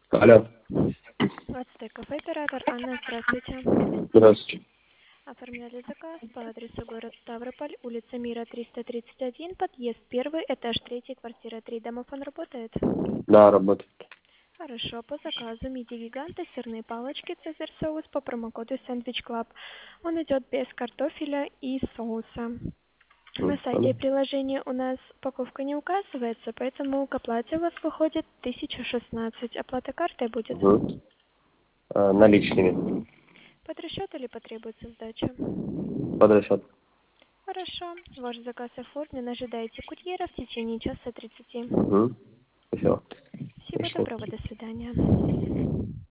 Алло. Ацтеков, оператор Анна, здравствуйте. Здравствуйте. Оформляли заказ по адресу город Ставрополь, улица Мира, 331, подъезд 1, этаж 3, квартира 3. Домофон работает? Да, работает. Хорошо, по заказу миди-гиганты, сырные палочки, цезарь соус по промокоду Sandwich Club. Он идет без картофеля и соуса. На сайте приложения у нас упаковка не указывается, поэтому к оплате у вас выходит 1016. Оплата картой будет? Угу. Наличными. Под расчет или потребуется сдача? Под расчет. Хорошо. Ваш заказ оформлен. Ожидайте курьера в течение часа 30. Угу. Спасибо. Всего Пришло. доброго. До свидания.